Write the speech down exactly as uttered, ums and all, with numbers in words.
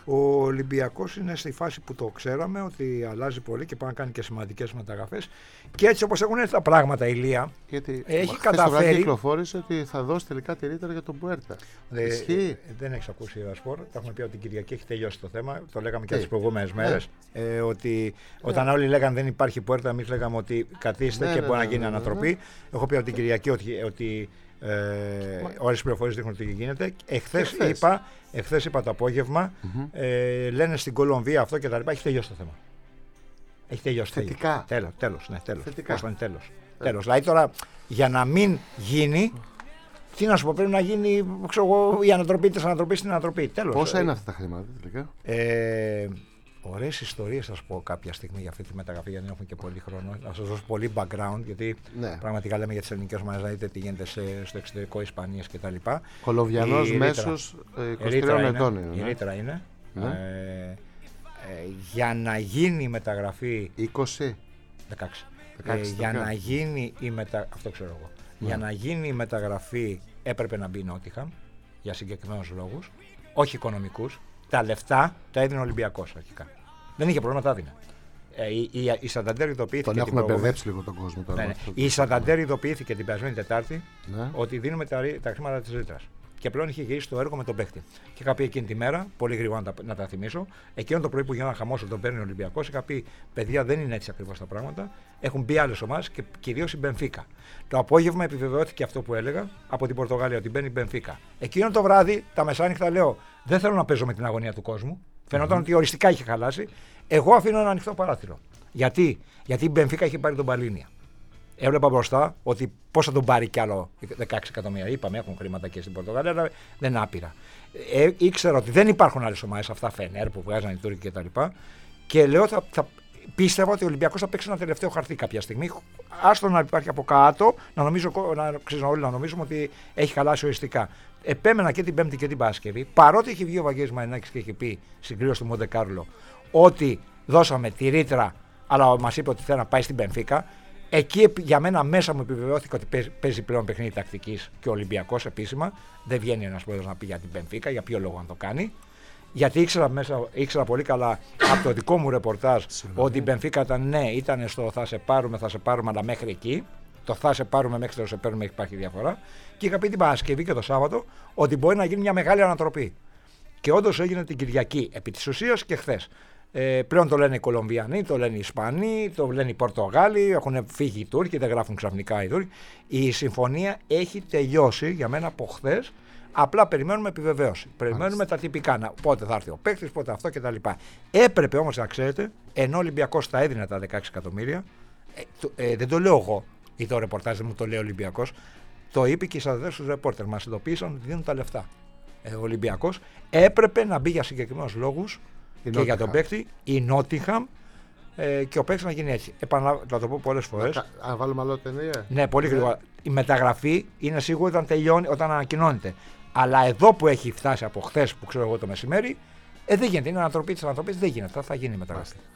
Ο Ολυμπιακός είναι στη φάση που το ξέραμε ότι αλλάζει πολύ και πάει να κάνει και σημαντικές μεταγραφές. Και έτσι όπως έχουν έρθει τα πράγματα, Ηλία, γιατί έχει καταφέρει. Γιατί κυκλοφόρησε ότι θα δώσει τελικά τη ρήτρα για τον Πουέρτα. Ε, ε, δεν έχεις ακούσει ο Ασπόρ. Τα έχουμε πει ότι την Κυριακή έχει τελειώσει το θέμα. Το λέγαμε και ε, τις προηγούμενες ναι. μέρες. Ε, ότι ναι. όταν όλοι λέγανε δεν υπάρχει Πουέρτα, εμείς λέγαμε ότι καθίστε ναι, και ναι, μπορεί ναι, να γίνει ναι, ναι, ανατροπή. ναι. Έχω πει από την Κυριακή ότι. ότι Ε, όλες οι πληροφορίες δείχνουν ότι γίνεται. Εχθές, εχθές. είπα, εχθές είπα το απόγευμα, mm-hmm. ε, λένε στην Κολομβία αυτό και τα λοιπά. Έχει τελειώσει το θέμα. Έχει τελειώσει. Θετικά. Τέλος, τέλος, ναι, τέλος. Θετικά. Τέλος, τέλος. τέλος. Δηλαδή τώρα για να μην γίνει, τι να σου πω, πρέπει να γίνει ξέρω εγώ, η ανατροπή της ανατροπής στην ανατροπή. Τέλος. Πόσα είναι αυτά τα χρήματα τελικά? Ε, Ωραίες ιστορίες θα σου πω κάποια στιγμή για αυτή τη μεταγραφή, γιατί δεν έχουμε και πολύ χρόνο. Να σας δώσω πολύ background, γιατί ναι. πραγματικά λέμε για τις ελληνικές ομάδες, να δείτε τι γίνεται σε, στο εξωτερικό, Ισπανίας κτλ. Κολομβιανός μέσος είκοσι τριών ετών είναι. Η ρήτρα είναι. Ναι. Ε, ε, για να γίνει η μεταγραφή. είκοσι. δεκαέξι. δεκαέξι ε, για να γίνει η μετα... Αυτό ξέρω εγώ. Ναι. Για να γίνει η μεταγραφή έπρεπε να μπει η Νότιχαμ για συγκεκριμένους λόγους, όχι οικονομικούς. Τα λεφτά τα έδινε ο Ολυμπιακός αρχικά. Δεν είχε πρόβλημα, τα έδινε. Ε, η, η, η Σανταντέρ ειδοποιήθηκε. Τον έχουμε μπερδέψει λίγο τον κόσμο τώρα. Ναι, ναι. Η Σανταντέρ ειδοποιήθηκε την περασμένη Τετάρτη ναι. ότι δίνουμε τα, τα χρήματα της ρήτρας. Και πλέον είχε γυρίσει το έργο με τον παίχτη. Και είχα πει εκείνη τη μέρα, πολύ γρήγορα να τα, να τα θυμίσω, εκείνο το πρωί που γίνανε χαμός ότι τον παίρνει ο Ολυμπιακός, είχα πει: παιδιά, δεν είναι έτσι ακριβώς τα πράγματα. Έχουν μπει άλλες ομάδες και κυρίως η Μπενφίκα. Το απόγευμα επιβεβαιώθηκε αυτό που έλεγα από την Πορτογαλία, ότι μπαίνει η Μπενφίκα. Εκείνο το βράδυ, τα μεσάνυχτα, λέω: δεν θέλω να παίζω με την αγωνία του κόσμου. Φαινόταν mm-hmm. ότι οριστικά είχε χαλάσει. Εγώ αφήνω ένα ανοιχτό παράθυρο. Γιατί, Γιατί η Μπενφίκα είχε πάρει τον Παλίνια. Έβλεπα μπροστά ότι πώς θα τον πάρει κι άλλο δεκαέξι εκατομμύρια. Είπαμε, έχουν χρήματα και στην Πορτογαλία, αλλά δεν είναι άπειρα. Ε, ήξερα ότι δεν υπάρχουν άλλες ομάδες, αυτά Φενέρ που βγάζαν οι Τούρκοι κτλ. Και, και λέω, θα, θα, πίστευα ότι ο Ολυμπιακός θα παίξει ένα τελευταίο χαρτί κάποια στιγμή. Άστο να υπάρχει από κάτω, να, νομίζω, να, ξέρω, όλοι να νομίζουμε ότι έχει χαλάσει οριστικά. Επέμενα και την Πέμπτη και την Παρασκευή, παρότι έχει βγει ο Βαγγέλης Μαρινάκης και έχει πει στην κλήρωση του Μοντε Κάρλο ότι δώσαμε τη ρήτρα, αλλά μας είπε ότι θέλει να πάει στην Μπενφίκα. Εκεί για μένα μέσα μου επιβεβαιώθηκε ότι παίζει πλέον παιχνίδι τακτικής και ο Ολυμπιακός επίσημα. Δεν βγαίνει ένας πρόεδρος να πει για την Μπενφίκα, για ποιο λόγο να το κάνει. Γιατί ήξερα, μέσα, ήξερα πολύ καλά από το δικό μου ρεπορτάζ ότι η Μπενφίκα ήταν ναι, ήταν στο θα σε πάρουμε, θα σε πάρουμε, αλλά μέχρι εκεί. Το θα σε πάρουμε μέχρι το σε παίρνουμε, υπάρχει διαφορά. Και είχα πει την Παρασκευή και το Σάββατο ότι μπορεί να γίνει μια μεγάλη ανατροπή. Και όντως έγινε την Κυριακή επί της ουσίας και χθες. Ε, πλέον το λένε οι Κολομβιανοί, το λένε οι Ισπανοί, το λένε οι Πορτογάλοι, έχουν φύγει οι Τούρκοι, δεν γράφουν ξαφνικά οι Τούρκοι. Η συμφωνία έχει τελειώσει για μένα από χθες. Απλά περιμένουμε επιβεβαίωση. Περιμένουμε Άλιστα. τα τυπικά. Να, πότε θα έρθει ο παίκτης, πότε αυτό κτλ. Έπρεπε όμως να ξέρετε, ενώ ο Ολυμπιακός τα έδινε τα δεκαέξι εκατομμύρια, ε, το, ε, δεν το λέω εγώ ή το ρεπορτάζ δεν μου το λέει ο Ολυμπιακός, το είπε και οι συναδέλφους του ρεπόρτερ. Μας ειδοποίησαν ότι δίνουν τα λεφτά. Ε, ο Ολυμπιακός έπρεπε να μπει για συγκεκριμένους λόγους. Και Νότιχαμ. Για τον παίκτη, η Νότιχαμ ε, και ο παίκτης να γίνει έτσι. Επανα... Θα το πω πολλές φορές. Αν βάλουμε άλλο ταινία. Ναι, πολύ γρήγορα. Η μεταγραφή είναι σίγουρη όταν τελειώνει, όταν ανακοινώνεται. Αλλά εδώ που έχει φτάσει από χθες που ξέρω εγώ το μεσημέρι, ε, δεν γίνεται. Είναι ανατροπή της ανατροπής, δεν γίνεται. Θα γίνει η μεταγραφή.